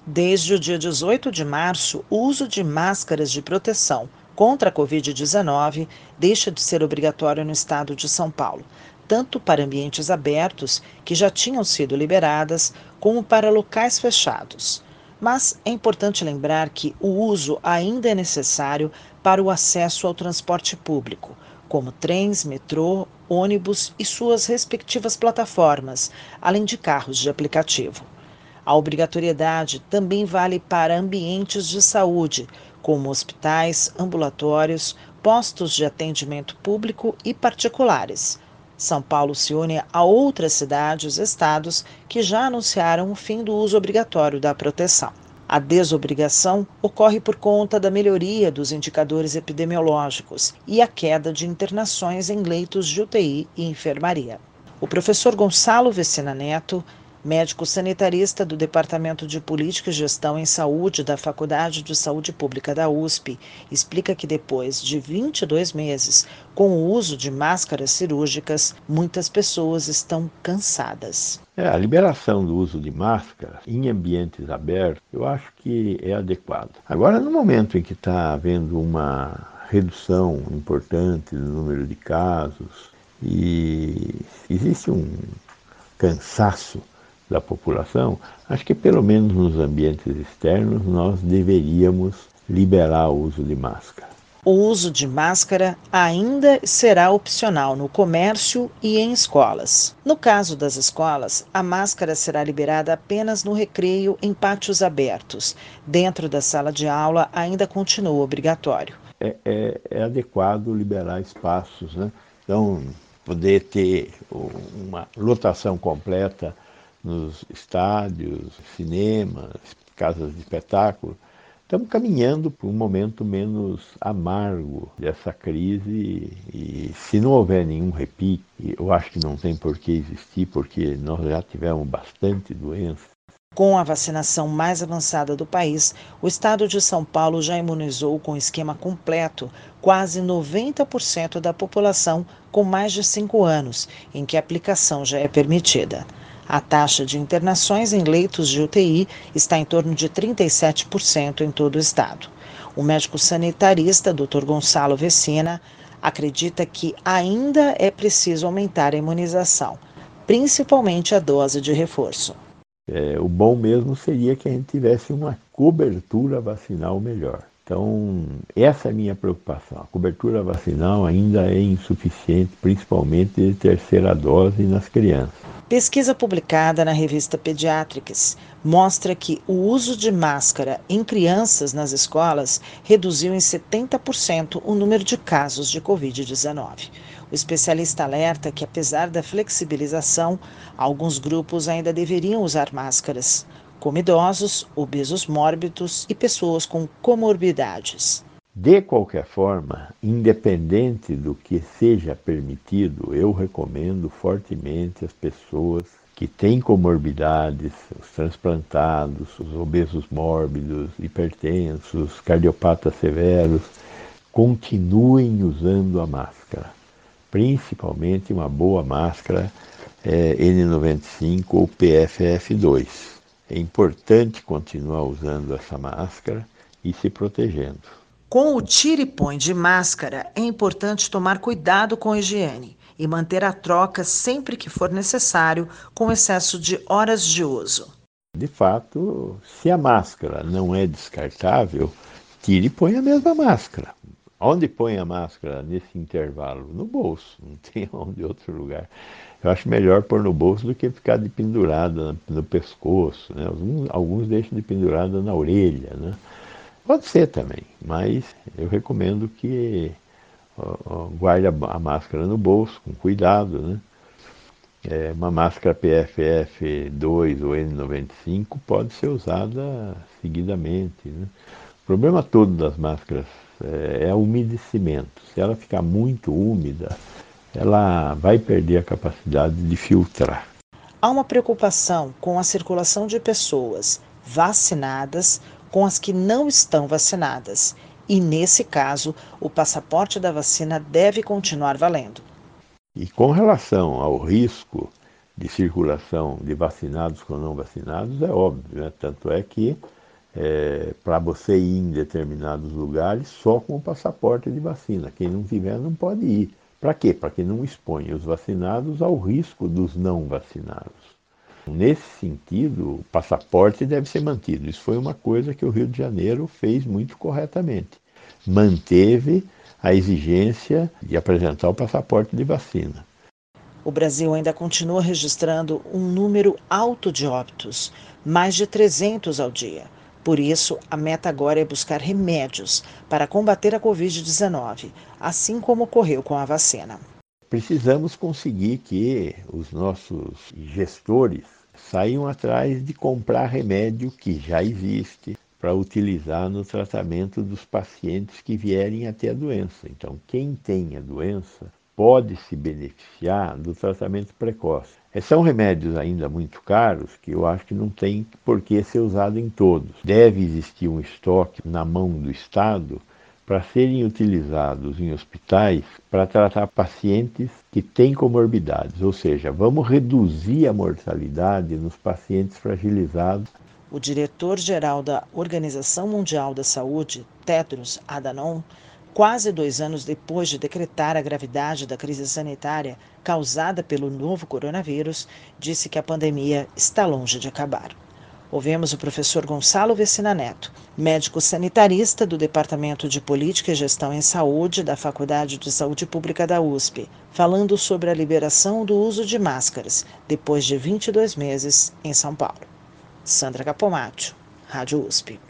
Desde o dia 18 de março, o uso de máscaras de proteção contra a Covid-19 deixa de ser obrigatório no estado de São Paulo, tanto para ambientes abertos, que já tinham sido liberadas, como para locais fechados. Mas é importante lembrar que o uso ainda é necessário para o acesso ao transporte público, como trens, metrô, ônibus e suas respectivas plataformas, além de carros de aplicativo. A obrigatoriedade também vale para ambientes de saúde, como hospitais, ambulatórios, postos de atendimento público e particulares. São Paulo se une a outras cidades e estados que já anunciaram o fim do uso obrigatório da proteção. A desobrigação ocorre por conta da melhoria dos indicadores epidemiológicos e a queda de internações em leitos de UTI e enfermaria. O professor Gonçalo Vecina Neto, médico sanitarista do Departamento de Política e Gestão em Saúde da Faculdade de Saúde Pública da USP, explica que depois de 22 meses com o uso de máscaras cirúrgicas, muitas pessoas estão cansadas. A liberação do uso de máscara em ambientes abertos, eu acho que é adequado. Agora, no momento em que está havendo uma redução importante no número de casos e existe um cansaço da população, acho que pelo menos nos ambientes externos nós deveríamos liberar o uso de máscara. O uso de máscara ainda será opcional no comércio e em escolas. No caso das escolas, a máscara será liberada apenas no recreio em pátios abertos. Dentro da sala de aula ainda continua obrigatório. É adequado liberar espaços, né? Então, poder ter uma lotação completa nos estádios, cinemas, casas de espetáculo. Estamos caminhando para um momento menos amargo dessa crise e se não houver nenhum repique, eu acho que não tem por que existir, porque nós já tivemos bastante doença. Com a vacinação mais avançada do país, o estado de São Paulo já imunizou com esquema completo quase 90% da população com mais de 5 anos, em que a aplicação já é permitida. A taxa de internações em leitos de UTI está em torno de 37% em todo o estado. O médico sanitarista, Dr. Gonçalo Vecina, acredita que ainda é preciso aumentar a imunização, principalmente a dose de reforço. O bom mesmo seria que a gente tivesse uma cobertura vacinal melhor. Então, essa é a minha preocupação. A cobertura vacinal ainda é insuficiente, principalmente de terceira dose nas crianças. Pesquisa publicada na revista Pediatrics mostra que o uso de máscara em crianças nas escolas reduziu em 70% o número de casos de Covid-19. O especialista alerta que, apesar da flexibilização, alguns grupos ainda deveriam usar máscaras, como idosos, obesos mórbidos e pessoas com comorbidades. De qualquer forma, independente do que seja permitido, eu recomendo fortemente as pessoas que têm comorbidades, os transplantados, os obesos mórbidos, hipertensos, cardiopatas severos, continuem usando a máscara. Principalmente uma boa máscara N95 ou PFF2. É importante continuar usando essa máscara e se protegendo. Com o tira e põe de máscara, é importante tomar cuidado com a higiene e manter a troca sempre que for necessário, com excesso de horas de uso. De fato, se a máscara não é descartável, tire e põe a mesma máscara. Onde põe a máscara nesse intervalo? No bolso, não tem onde outro lugar. Eu acho melhor pôr no bolso do que ficar de pendurada no pescoço, né? Alguns deixam de pendurada na orelha, né? Pode ser também, mas eu recomendo que guarde a máscara no bolso, com cuidado, né? Uma máscara PFF2 ou N95 pode ser usada seguidamente, né? O problema todo das máscaras é o umedecimento. Se ela ficar muito úmida, ela vai perder a capacidade de filtrar. Há uma preocupação com a circulação de pessoas vacinadas com as que não estão vacinadas. E, nesse caso, o passaporte da vacina deve continuar valendo. E com relação ao risco de circulação de vacinados com não vacinados, é óbvio, né? Tanto é que para você ir em determinados lugares só com o passaporte de vacina. Quem não tiver não pode ir. Para quê? Para que não exponha os vacinados ao risco dos não vacinados. Nesse sentido, o passaporte deve ser mantido. Isso foi uma coisa que o Rio de Janeiro fez muito corretamente. Manteve a exigência de apresentar o passaporte de vacina. O Brasil ainda continua registrando um número alto de óbitos, mais de 300 ao dia. Por isso, a meta agora é buscar remédios para combater a Covid-19, assim como ocorreu com a vacina. Precisamos conseguir que os nossos gestores saiam atrás de comprar remédio que já existe para utilizar no tratamento dos pacientes que vierem a ter a doença. Então, quem tem a doença pode se beneficiar do tratamento precoce. São remédios ainda muito caros que eu acho que não tem por que ser usado em todos. Deve existir um estoque na mão do Estado para serem utilizados em hospitais para tratar pacientes que têm comorbidades, ou seja, vamos reduzir a mortalidade nos pacientes fragilizados. O diretor-geral da Organização Mundial da Saúde, Tedros Adhanom, quase 2 anos depois de decretar a gravidade da crise sanitária causada pelo novo coronavírus, disse que a pandemia está longe de acabar. Ouvimos o professor Gonçalo Vecina Neto, médico sanitarista do Departamento de Política e Gestão em Saúde da Faculdade de Saúde Pública da USP, falando sobre a liberação do uso de máscaras depois de 22 meses em São Paulo. Sandra Capomatto, Rádio USP.